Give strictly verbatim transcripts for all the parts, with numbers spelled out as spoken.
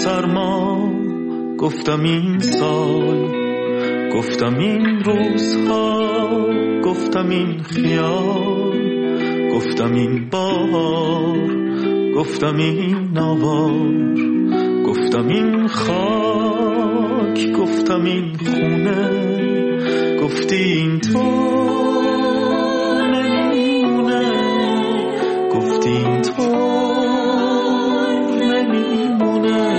سرما، گفتم این سال، گفتم این روزها، گفتم این خیال، گفتم این بار، گفتم این آوار، گفتم این خاک، گفتم این خونه، گفتی این تو نمیمونه، گفتی این تو نمیمونه،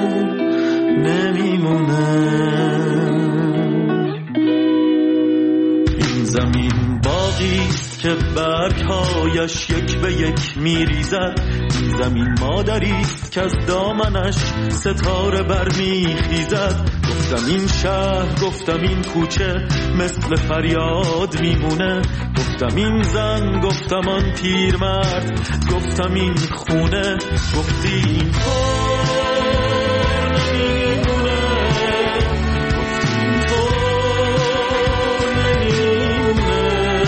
نمیمونه. این زمین باغیست که برگهایش یک به یک میریزد، این زمین مادریست که از دامنش ستاره برمیخیزد. گفتم این شهر، گفتم این کوچه مثل فریاد میمونه، گفتم این زن، گفتم آن پیرمرد، گفتم این خونه، گفتی این تو نمیمونه، گفتی این تو نمیمونه،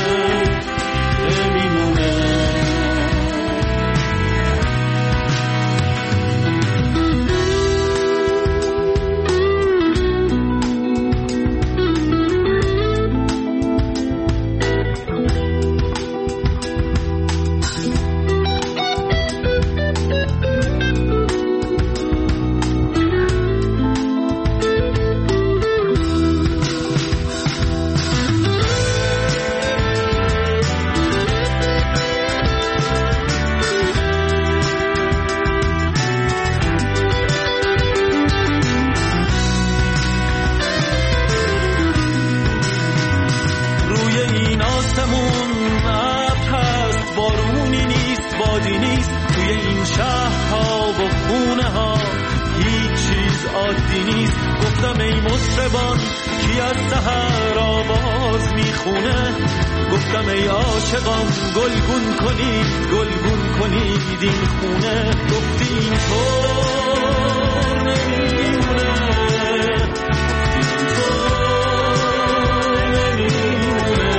نمیمونه. گفتم ای مطربان کی از سحر آواز میخونه، گفتم ای عاشقان گلگون کنید، گلگون کنید این خونه، گفتی این طور نمیمونه، گفتی این طور نمیمونه،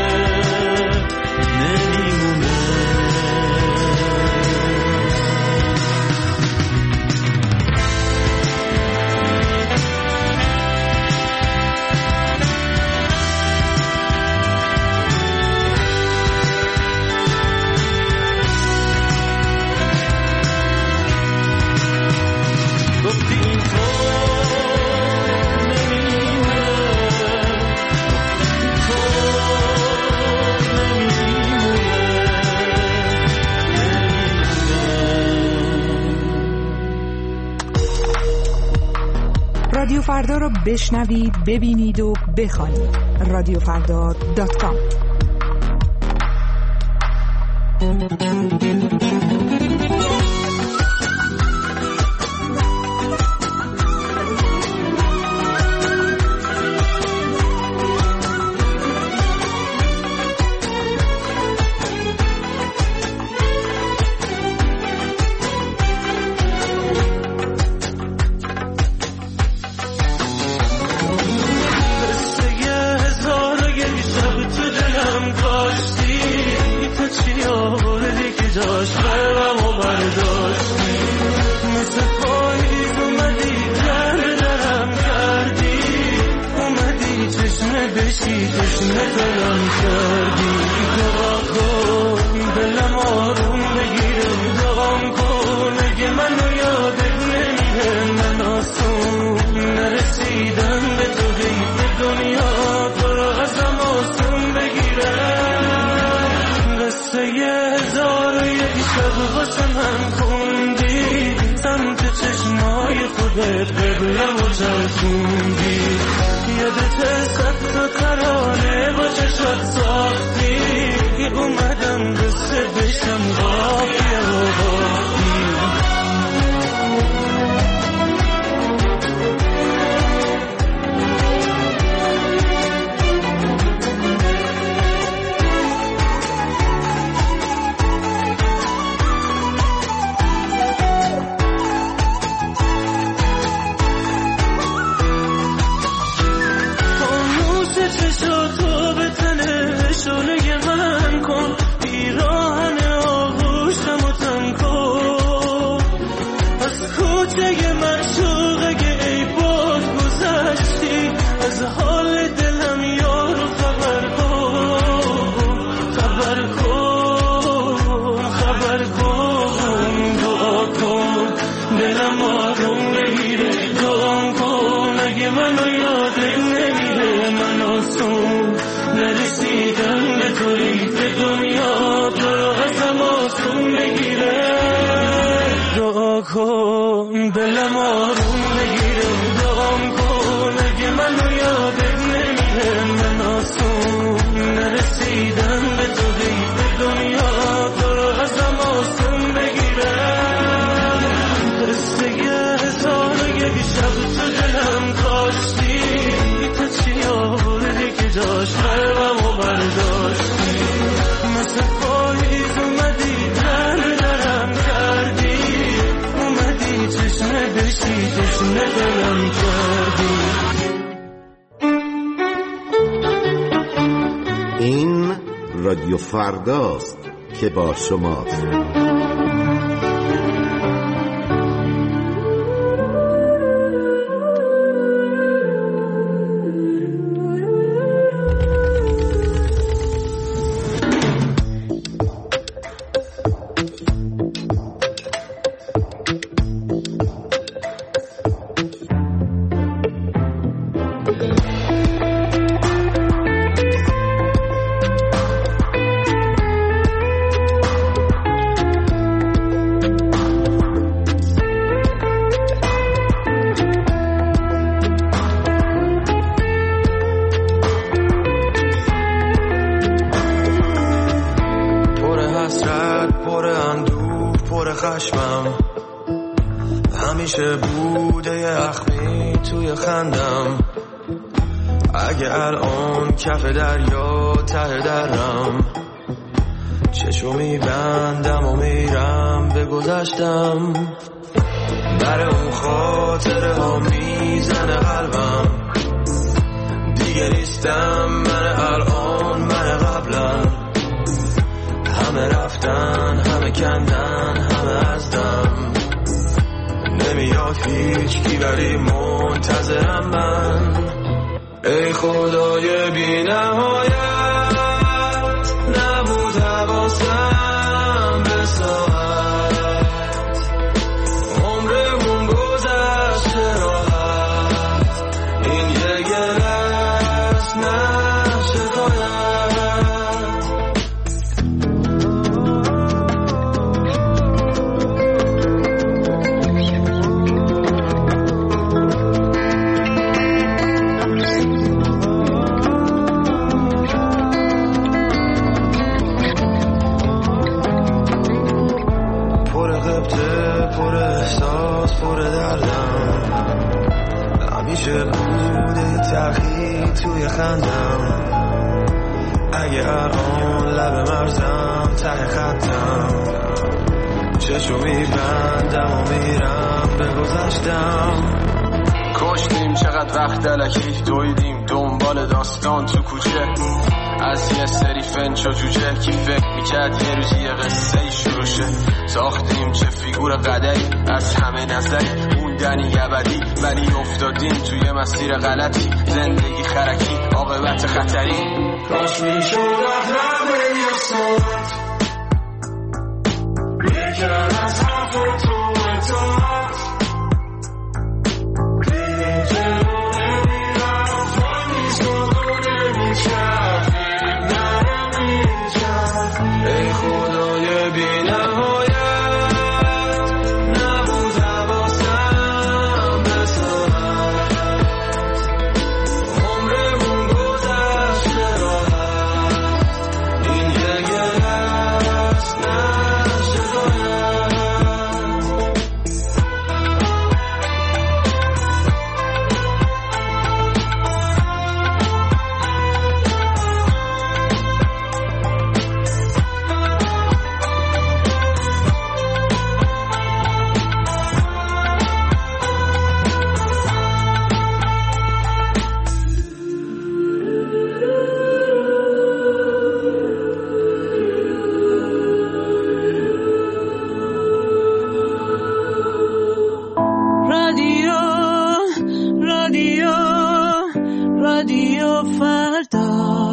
نمیمونه. رادیو فردا رو بشنوید، ببینید و بخوانید. رادیو فردا دات کام. شونه من کن، پیراهن آغوشم این رادیو فرداست که با شماست. همیشه بوده یه اخمی توی خندم، اگه الان کف دریا ته درم، چشو میبندم و میرم به گذشتم، در اون خاطره ها میزنه قلبم، دیگه نیستم من الان من قبلا، همه رفتن همه کندن همه ازدم، نمیاد هیچ کی ولی منتظرم من. ای خدای بی نهایت نبود حواسم به ساعت، عمرمون گذشته راحت، این یه گله است نه شکایت. پر احساس پر دردم، همیشه بوده تلخی توی خندم، اگه الان لب مرزم ته خطم، چشو میبندم و میرم به گذشتم. کشتیم چقدر وقت الکی دویدیم دنبال داستان تو کوچه، از یه سری فنچ و جوجه کی فکر میکرد یه روزی یه قصه ای شروع شه، ساختیم چه فیگور قدری از همه نظری، موندنی ابدی ولی افتادیم توی مسیر غلطی، زندگی خرکی عاقبت خطری. کاش میشد اغلبه یه صورت میکرد از حرف تو اطاعت، دیدیم جلو نمیرفت وای میزد و نمیکرد نمیکرد. ای خدای بی نهایت نبود حواسم به ساعت، عمرمون گذشته راحت، این یه گله است نه شکایت. رادیو رادیو رادیو فردا.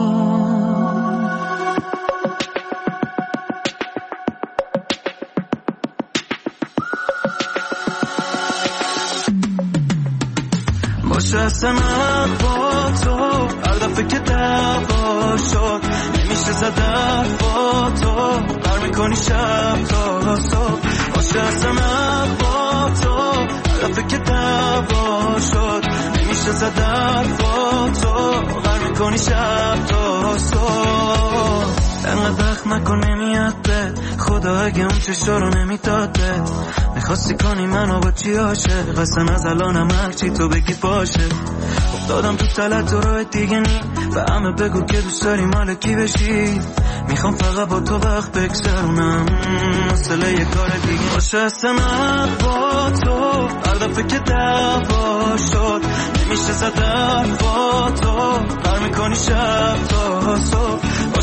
باشه اصلا با تو هر دفعه که دعوا شد نمیشه زد با تو بر میکنی شب تا صبح. باشه اصلا با تو هر دفعه که دعوا شد نمیشه زد با تو بر میکنی شب تا صبح. انقدر وقت نکن نمیاد به خدا اگه اون چشا رو نمیداد به میخواستی کنی منو با چی عاشق، اصلا از الانم هرچی تو بگی باشه. افتادم تو تلت و راه دیگه نی و همه بگو که دوست داری مال کی بشی، میخوام فقط با تو وقت بگذرونم مسئله یه کار دیگه. باشه اصلا با تو هر دفعه که دعوا شد نمیشه زد با تو بر میکنی شب تا صبح.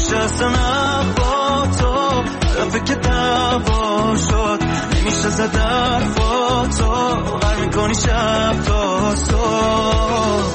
خوبه که دعوا شد نمیشه زد حرفاتو غر میکنی شب تا صبح.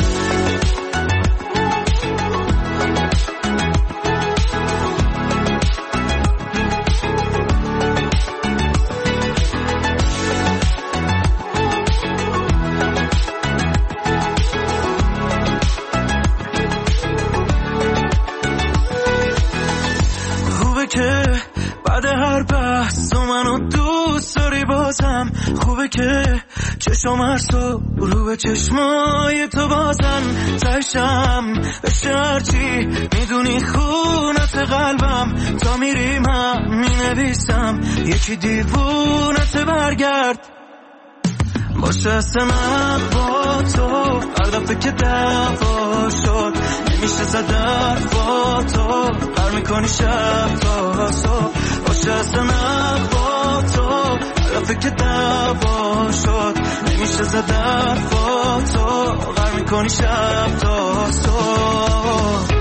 که بعد هر بحث تو منو دوست داری بازم، خوبه که چشم هر صبح رو به چشمای تو بازن تشم بشه هرچی میدونی خونت قلبم تا میریم هم مینویسم یکی دیوونت برگرد باشه اصلا با تو هر دفعه که دعوا شد نمیشه زد حرفاتو هر میکنی شب تا صبح. باشه اصلا با تو هر دفعه که دعوا شد نمیشه زد حرفاتو هر میکنی شب تا صبح.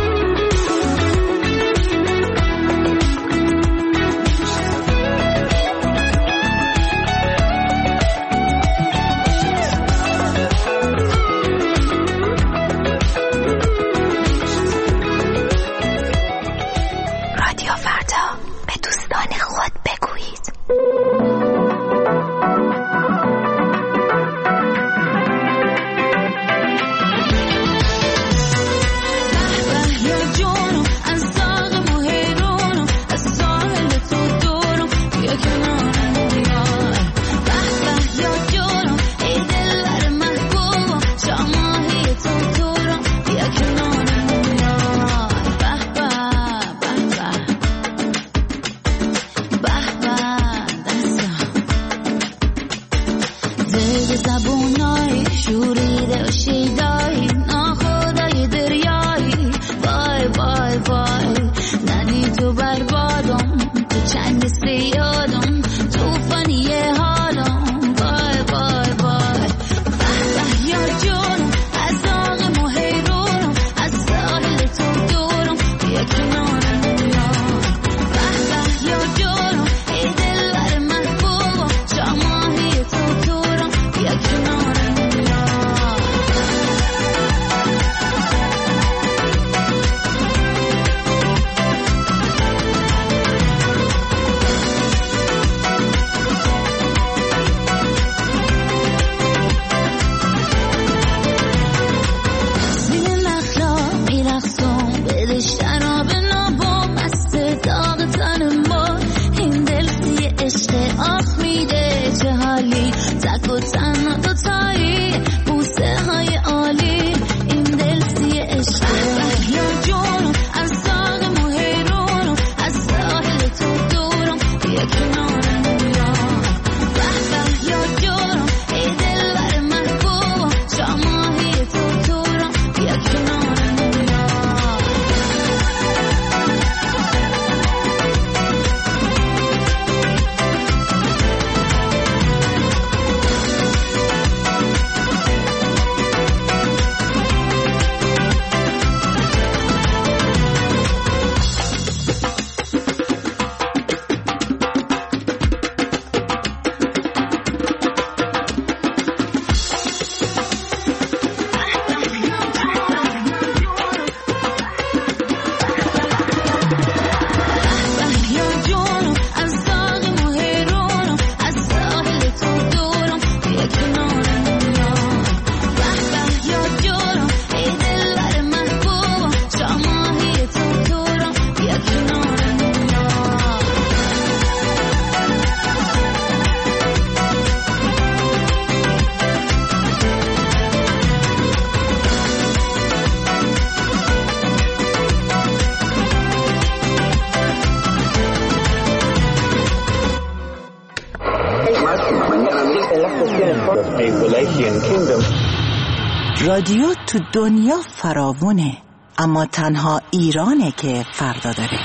رادیو تو دنیا فراوونه، اما تنها ایرانه که فردا داره.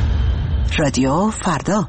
رادیو فردا.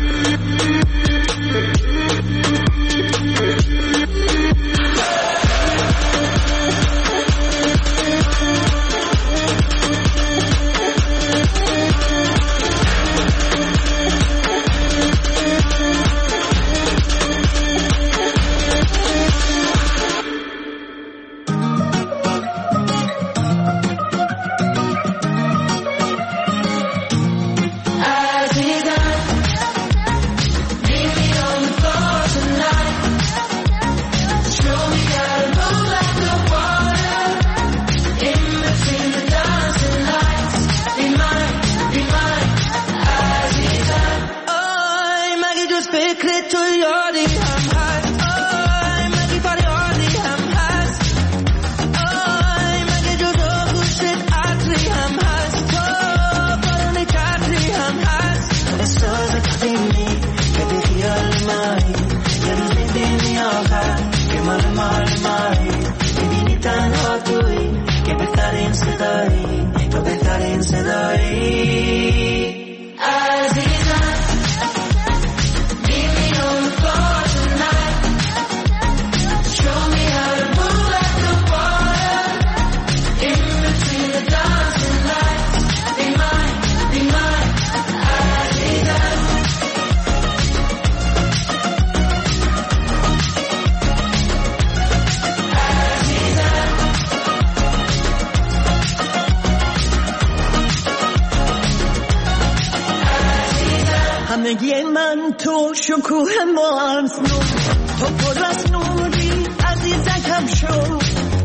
همگی من تو شکوه مانس نو تو پر از نوری عزیزکم شو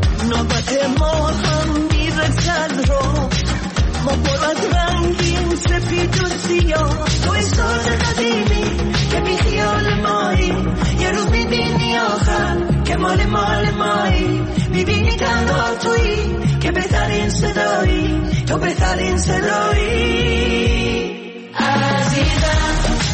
نوبت ما هم میرسد رو ما پر از رنگین سپید و سیاه تو احساس قدیمی که بی خیال مایی یه روز میبینی آخر که مال مال مایی میبینی تنها تویی که بهترین صدایی تو بهترین صدایی عزیزم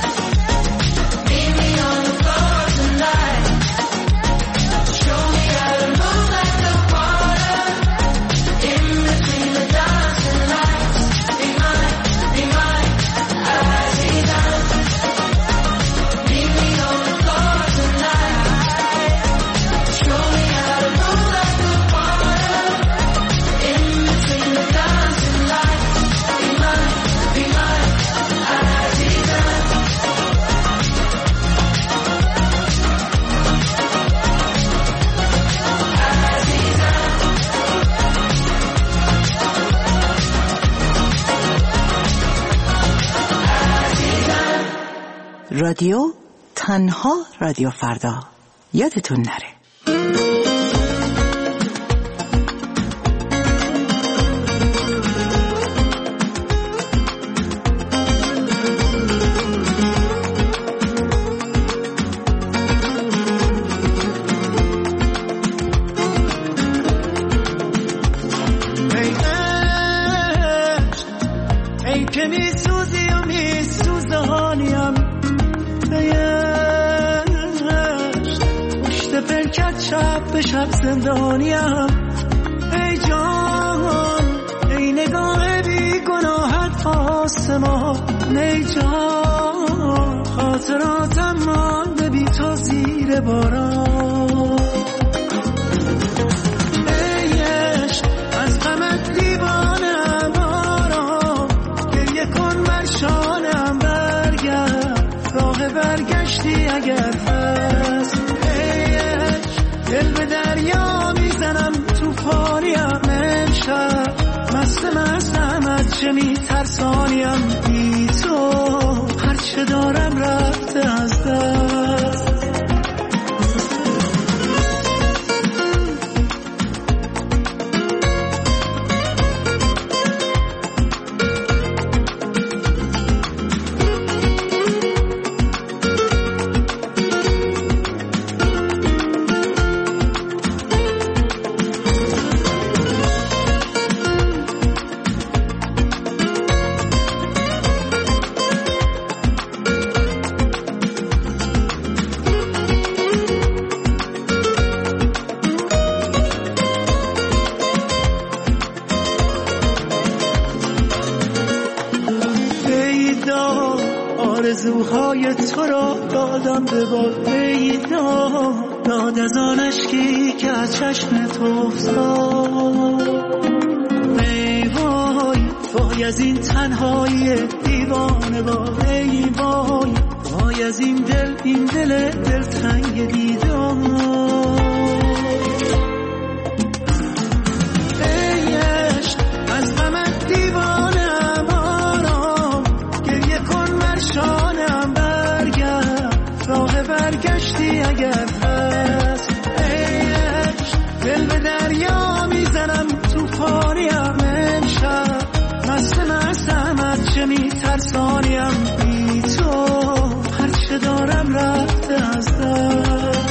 رادیو تنها رادیو فردا یادتون نره. ای که می سوزی و می سوزانیم پشت پرکت شب به شب زندانیم ای جان ای نگاه بی گناهت آسمان ای جان خاطراتم مانده بی تو زیر باران ای عشق از غمت دیوانم آرام گریه کن بر شانم برگرد راه برگشتی اگر هست ای عشق دل به دریا میزنم توفانیم امشب مست مستم از چه میترسانیم بی تو هرچه دارم رفته از دست تو را دادم به باد ای داد داد از آن اشکی که از چشم تو افتاد. ای وای وای از این تنهایی دیوانه وای ای وای وای از این دل این دل دلتنگ دیدار. ای عشق از غمت دیوانم آرام گریه کن مرشانم برگرد راه برگشتی اگر هست. ای عشق دل به دریا میزنم توفانیم امشب مست مستم از چه میترسانیم بی تو هرچه دارم رفته از دست.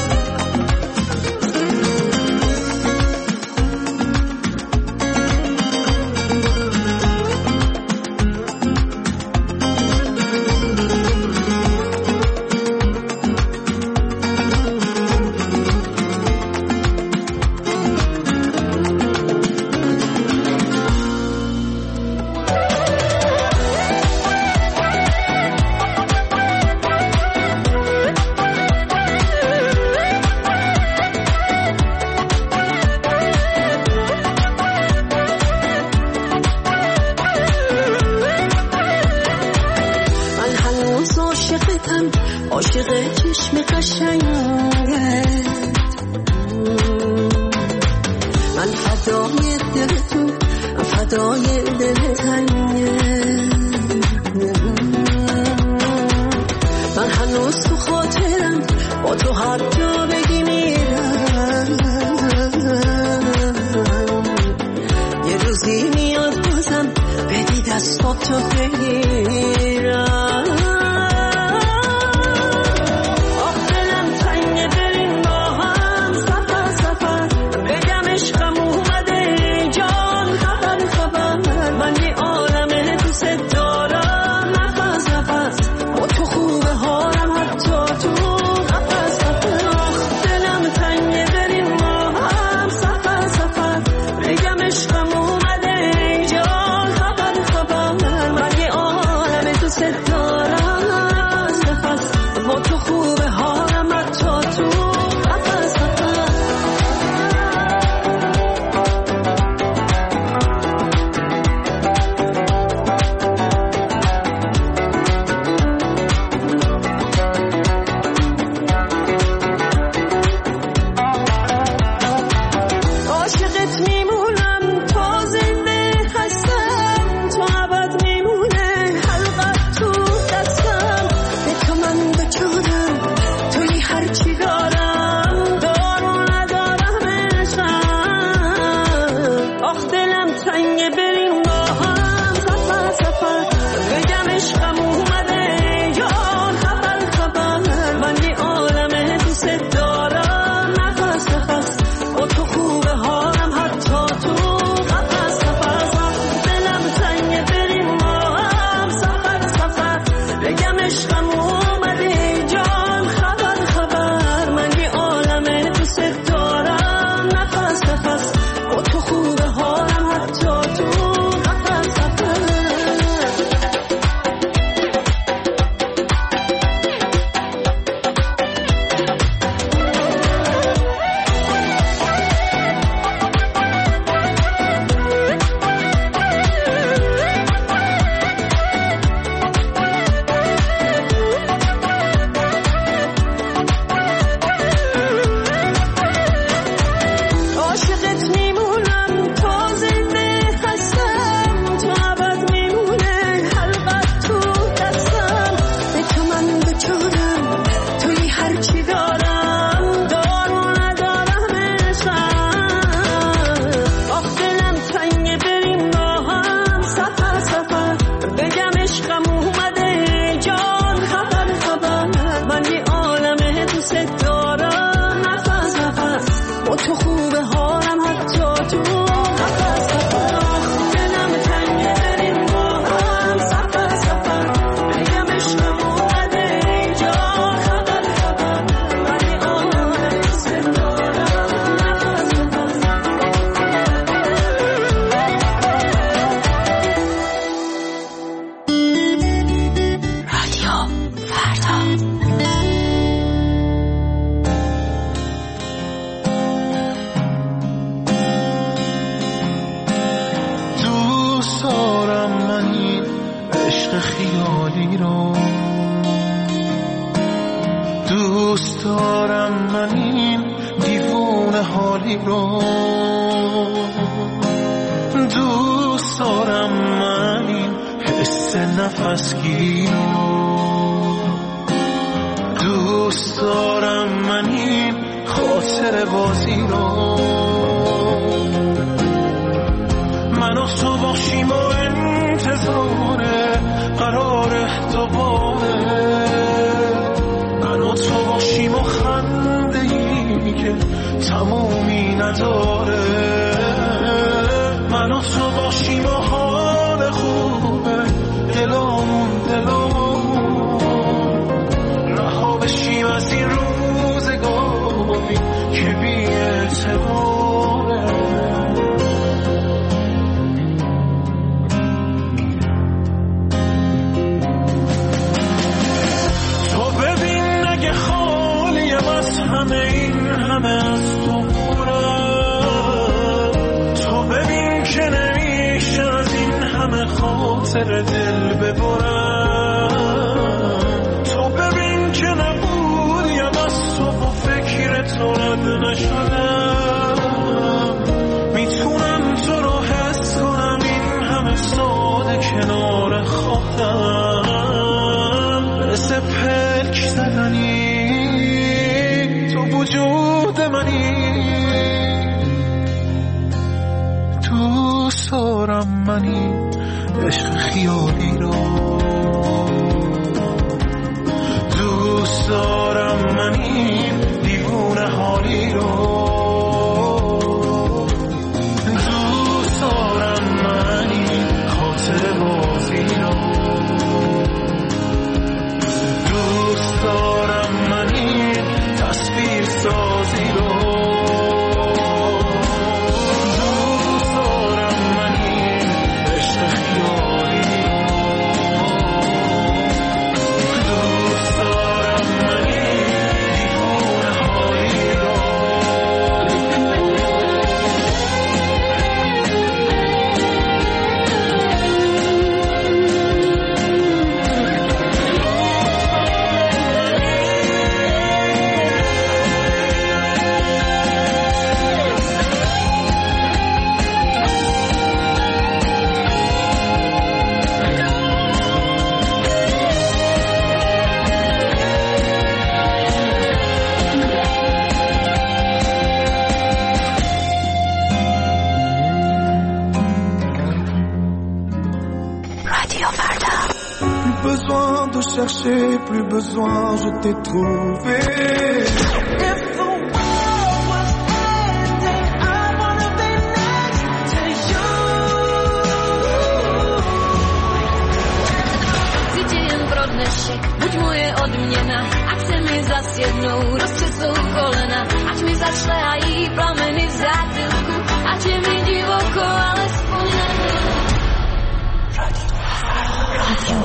عاشق چشم قشنگت من فدای دل تو فدای دل تنگت من هنوز تو خاطرم با تو هر جا بگی میرم یه روزی میاد بازم بدی دستاتو بگیرم. عشقم اومده جا دارم من این دیوونه حالی رو، دوست دارم من این حس نفسگیر رو، دوست دارم من این خاطر بازی رو. من و تو باشیم و انتظار قرار دوباره، من و تو باشیم و خنده ای که تمومی نداره، من و تو باشیم و حال خوبه دلامون دلامون، رها بشیم از این روزگاری که بی اعتباره. تو ببین اگه خالیم از همه این همه از تو پرم، تو ببین که نمیشه از این همه خاطر دل ببرم، تو ببین که نبودیم از تو و فکر تو رد نشدم، میتونم تو رو حس کنم این همه ساده کنار خواهدم، مثل پلک زدنی تو وجود منی، دوست دارم منی عشق خیالی رو، دوست دارم منی دیوونه حالی رو، دوست دارم منی خاطر بازی رو، دوست دارم منی تصویر سازی رو، دوست دارم منی عشق خیالی رو، دوست دارم منی دیوونه حالی رو. Plus besoin de chercher, plus besoin, je t'ai trouvé. If the world was ending, I wanna be next to you. Cíti jen pro dnešek, buď moje odměna, ať se mi zas jednou roztřesou kolena, ať mi začlehají plameny v zátilku, ať je mi divoko, alespoň na Radio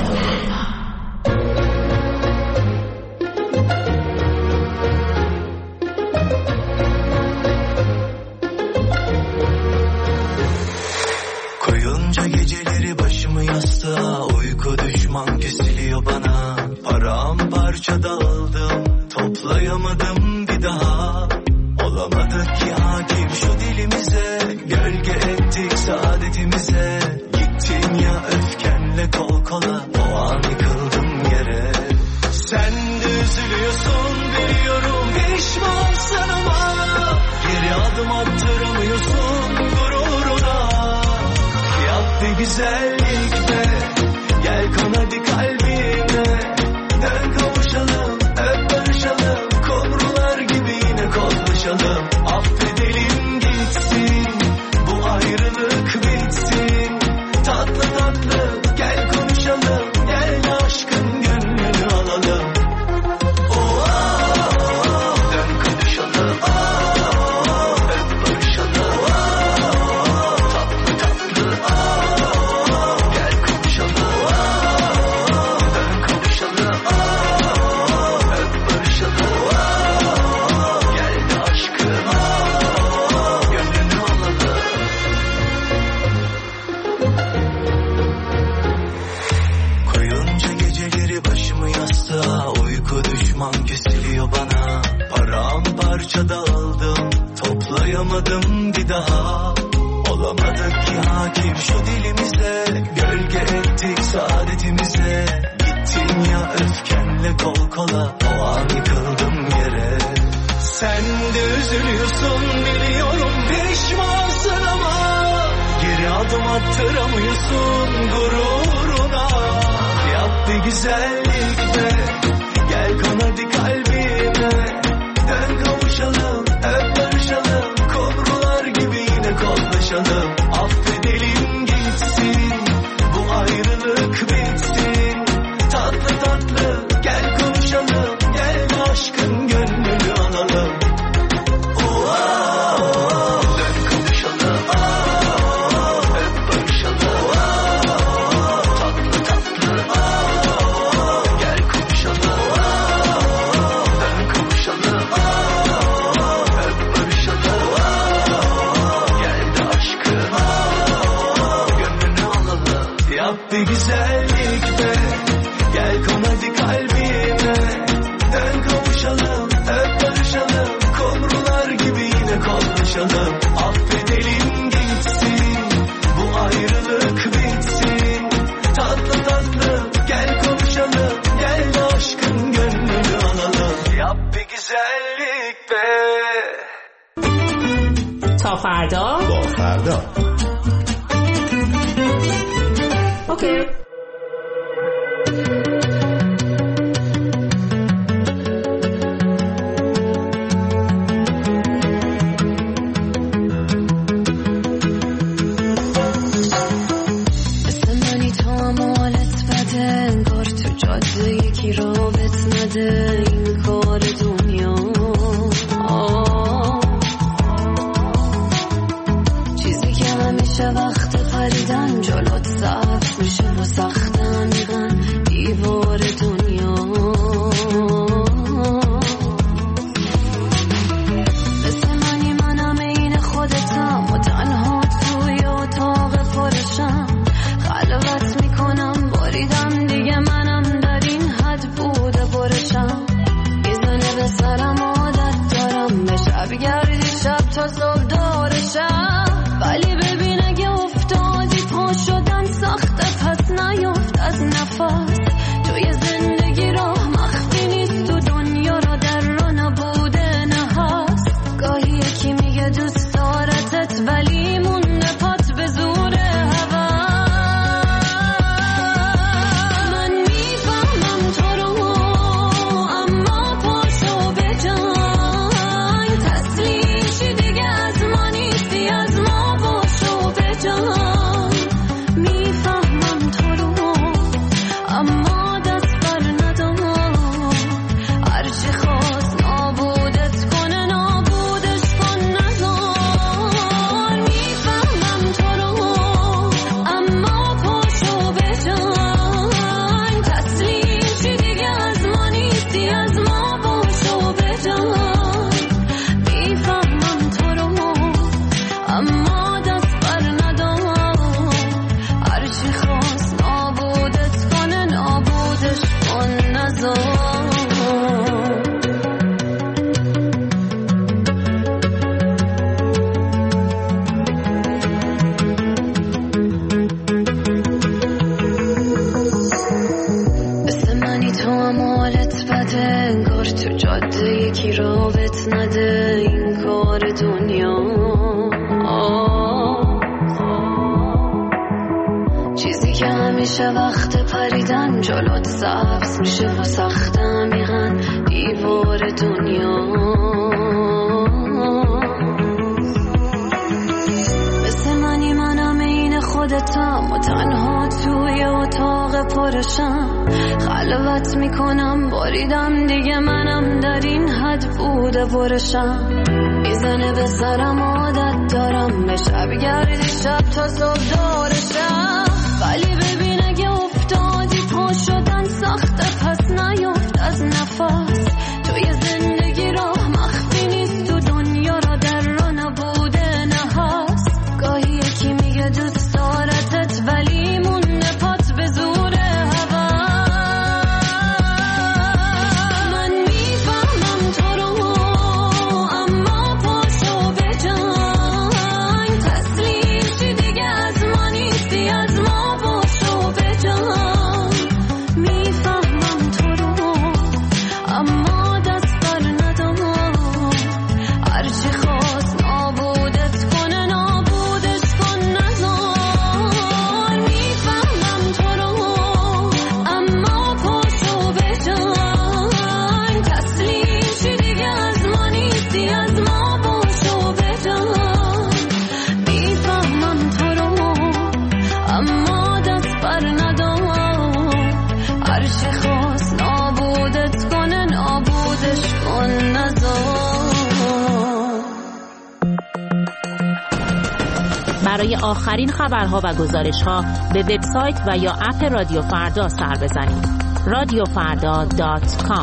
Koyunca geceleri başımı yastığa, uyku düşman kesiliyor bana, paramparça dağıldım, toplayamadım bir daha. Olamadık ki hakim şu dilimize, gölge ettik saadetimize. Gittin ya öfkenle kol kola, o an yıkıldım yere. Sen de üzülüyorsun biliyorum, pişmansın ama geri adım attıramıyorsun gururuna. Yap bir güzellik be, gel kon hadi kalbime, dön kavuşalım, öp barışalım, kumrular gibi yine konuşalım. Affedelim gitsin, bu ayrılık bitsin. Tatlı tatlı gel konuşalım, gel aşkın gönlünü alalım. Oh, oh, oh, dön konuşalım, oh, oh, öp barışalım, oh, oh, tatlı tatlı, oh, oh, gel konuşalım, oh, oh, dön konuşalım, oh, oh, hangisi o bana? Paramparça dağıldım, toplayamadım bir daha. Olamadık ki hakim şu dilimize, gölge ettik saadetimize. Gittin ya öfkenle kol kola, o an yıkıldım yere. Sen de üzülüyorsun biliyorum, pişmansın ama geri adım attıramıyorsun gururuna. Yap bir güzellik be, gel kon hadi kalbime. Dön kavuşalım, öp barışalım, kumrular gibi yine kollaşalım. Affedelim gitsin, bu ayrılık bitsin. Tatlı tatlı gel konuşalım, gel aşkın gönlünü alalım. Oh, dön kavuşalım, oh, öp barışalım, oh, tatlı tatlı, oh, gel konuşalım, oh, dön kavuşalım, oh, öp barışalım, oh, gel de aşkın oh, gönlünü alalım. Yap bir güzellik be, gel kon hadi kalbime. Dön kavuşalım, öp barışalım, kumrular gibi yine kollaşalım. Affedelim gitsin, bu ayrılık bitsin. Tatlı tatlı gel konuşalım, gel de aşkın gönlünü alalım. Yap bir güzellik be. تا فردا با فردا اوکی. مثل منی تو هم حالت بده، انگار تو جاده یکی رابط نده. این کار دنیا آه. چیزی که همیشه وقت پریدن جلوت سبز میشه و سخت عمیقاً دیوار دنیا. مثل منی منم عین خودتم و تنها توی اتاق پرشم. خلوت میکنم باریدم دیگه منم در این حد بوده برشم. میزنه به سرم عادت دارم به شب گردی شب تا صبح دارشم. ولی ببین اگه افتادی پا شدن سخته پس نیفت از نفس. توی زندگی راه مخفی نیست، تو دنیا را در را نبوده نه هست. گاهی یکی میگه دوست دارتت ولی مونده پات به زور هوا. من میفهمم تو رو اما پاشو به جای. تسلیم شی دیگه از ما نیستی، از ما باشو به جای. میفهمم تو رو اما دست بر ندار. هرچی خواست نابودت کنه نابودش کن نزار. میفهمم تو رو اما پاشو به جای. تسلیم شی دیگه از ما نیستی، از ما باشو به جای. میفهمم تو رو اما دست بر ندار. هرچی خواست نابودت کنه نابودش کن نزار. مثل منی تو هم حالت بده، انگار تو جاده یکی رابط نده. این کار دنیا آه. چیزی که همیشه وقت پریدن جلوت سبز میشه و سخت عمیقاً دیوار دنیا. مثل منی منم عین خودتم و تنها توی اتاق پرشم. خلوت میکنم باریدم دیگه منم در این حد بوده برشم. میزنه به سرم عادت دارم به شب گردی شب تا صبح دارشم. ولی ببین اگه افتادی پا شدن سخته پس نیفت از نفس. توی زندگی راه مخفی نیست، تو دنیا را در را نبوده نه هست. گاهی یکی میگه دوست دارتت ولی مونده پات به زور هوا. من می برای آخرین خبرها و گزارش‌ها به وبسایت و یا اپ رادیو فردا سر بزنید. رادیو فردا دات کام.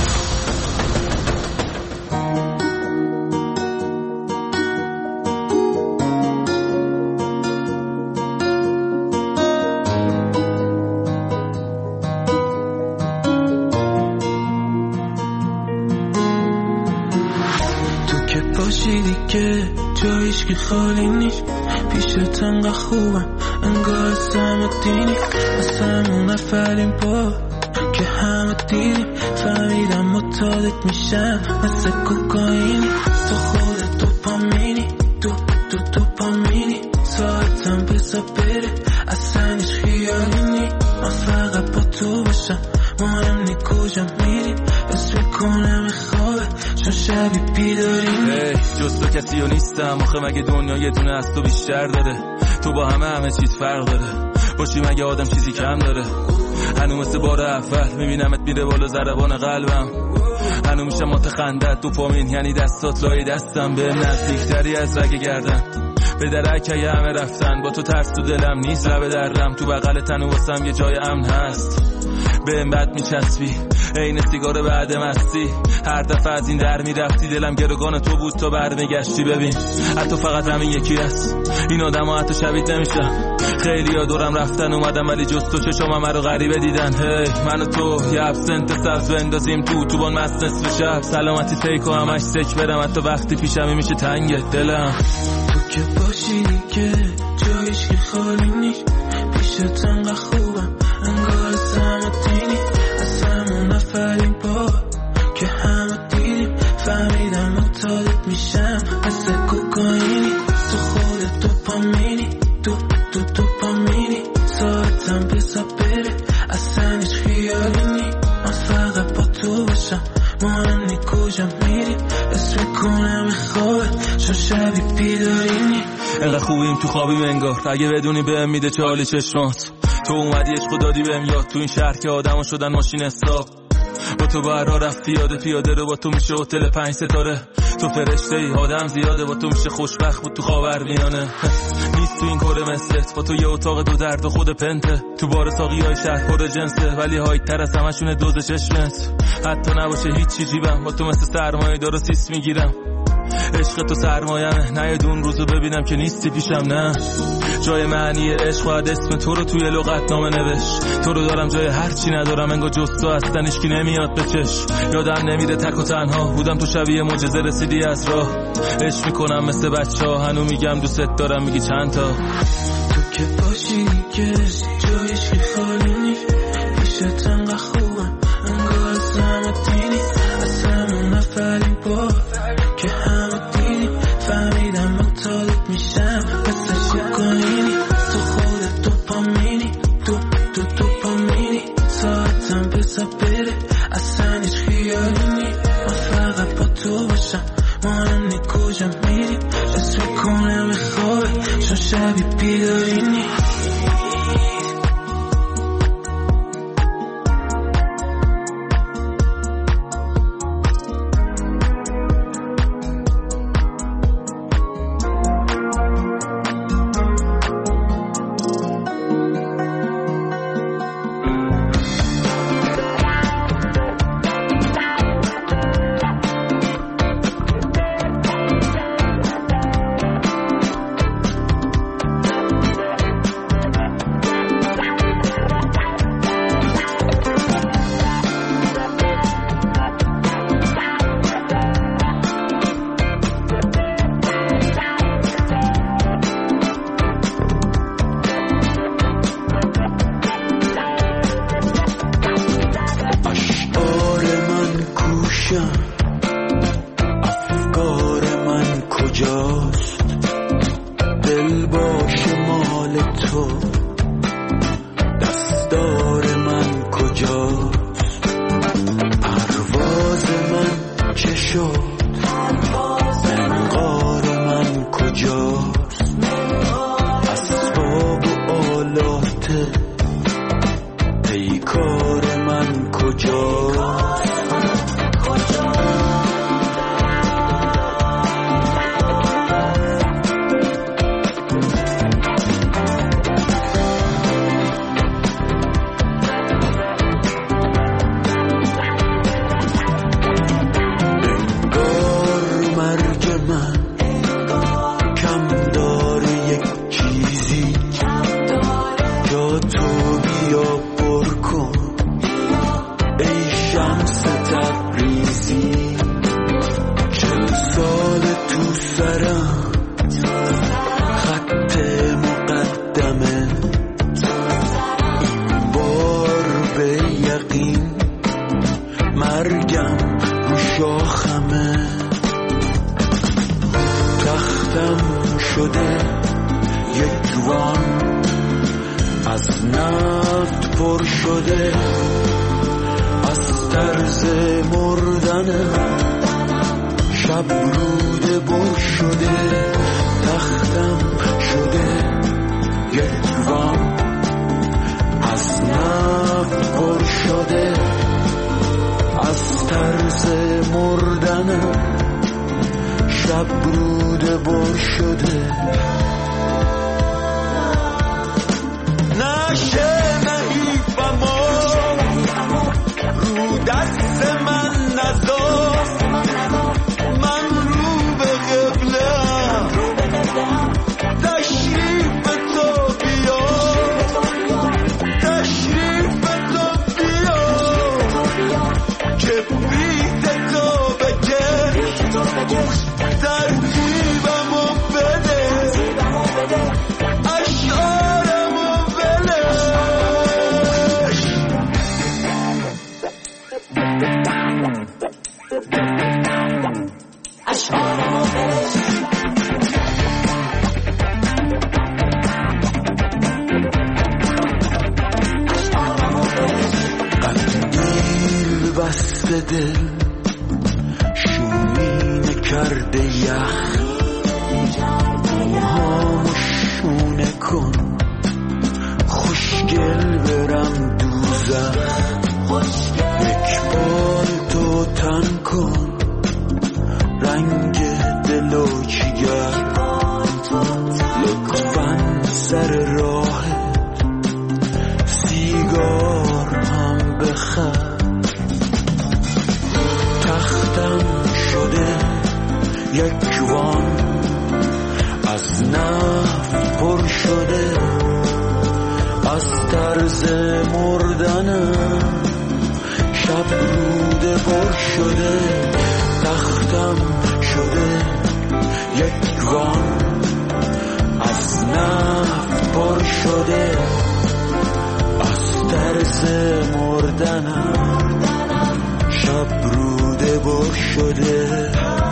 که جایش که خالی نیست پیشت انقدر خوبم انگار سم دینی مثل همون نفرین با که همه دیدیم فهمیدم متعادت میشم مثل کوکائینی تو خودت دوپامینی دو دو دوپامینی ساعتم بزا بره اصلا هیچ خیالی نی من فقط با تو باشم مهم نی کجا میری بس بکنم خوابه چون شبی بیداریم hey, جز تو کسی ها نیستم آخه مگه دنیا یه دونه از تو بیشتر داره تو با همه همه چیز فرق داره باشی مگه آدم چیزی کم داره هنو مثل بار اول میبینمت میره بالا ضربان قلبم هنو میشم متخندت دوپامین یعنی دستات لای دستم به نزدیکتری از رگ گردن به درک یه همه رفتن با تو ترس تو دلم نیست لبه درم تو بغل تنو واسم یه جای امن هست به این بد میچسبی این سیگار بعد مستی هر دفعه از این در میرفتی دلم گروگان تو بود تا برمیگشتی ببین حتی فقط همین یکی هست این آدم ها حتی شبیه نمیشم خیلی ها دورم رفتن اومدم ولی جز تو چشم همه رو غریبه دیدن هی من و تو یه ابسنت سبز بندازیم تو تو بان مست نصف شب سلامتی فیک و همش سک برم حتی وقتی پیشمی میشه تنگ دلم تو که باشی که جایش که خالی نیست پیشت انقدر خوبم انگار سمتینی اصلا همون نفرین با که همه دیدیم فهمیدم متعادت میشم مثل کوکائینی تو خودت دوپامینی دو دو دوپامینی ساعتم بزا بره اصلا هیچ خیالی نی من فقط با تو باشم مهم نی کجا میری بس بکنم خوابه چون شبی بیدارینی انقدر خوبیم تو خوابیم انگار اگه بدونی بهم میده چالی چشمات تو اومدی عشق دادی بهم یاد تو این شهر که آدم ها شدن ماشین حساب با تو بر راه رفت پیاده پیاده رو با تو میشه هتل پنج ستاره تو فرشته ای آدم زیاده با تو میشه خوشبخت بود تو خاورمیانه نیست تو این کره مثلت با تو یه اتاق دو درد و خود پنته تو بار ساقی های شهر پر جنسه ولی های تر از همشونه دوز چشمت حتی نباشه هیچ چی جیبم با تو مثل سرمایه دار و سیس میگیرم عشق تو سرمایمه نه یه دون روزو ببینم که نیستی پیشم نه جای معنی عشق باید اسم تو رو توی لغت نامه نوش تو رو دارم جای هر چی ندارم انگار جز تو هستن اشکی نمیاد به چش یادم نمیره تک و تنها بودم تو شبیه معجزه رسیدی از راه عشق میکنم مثل بچه ها هنو میگم دوست دارم میگی چند تا تو که باشی که جایش که خالی نیست پیشت انقدر خوبم انگار سمتینی اصلا همون نفرین با که همه دیدیم فهمیدم متعادت میشم مثل کوکائینی تو خودت دوپامینی دو دو دوپامینی ساعتم بزا بره اصلا هیچ خیالی نی من فقط با تو باشم مهم نی کجا میری بس بکنم خوابه چون شبی بیدارینی کار من کجا شده یک وان از نفت پر شده از طرز مردنم شب روده بر شده تختم شده یک وان از نفت پر شده از طرز مردنم شب روده بر شده نشه نهیبم رو دست من نزار من رو به قبلم تشریف تو بیا تشریف تو بیا کبریت تو بکش ترتیبمو بده اشعارمو بلش اشعارمو بلش قندیل بسته دل شومینه کرده یخ موهامو شونه کن خوشگل برم دوزخ یک بار تو تن کن رنگ دلو جگر لطفاً سر راه سیگار هم بخر تختم شده یک وان از نفت پر شده از طرز مردنم شب روده پر شده تختم شده یک وان از نفت پر شده از طرز مردنم شب روده پر شده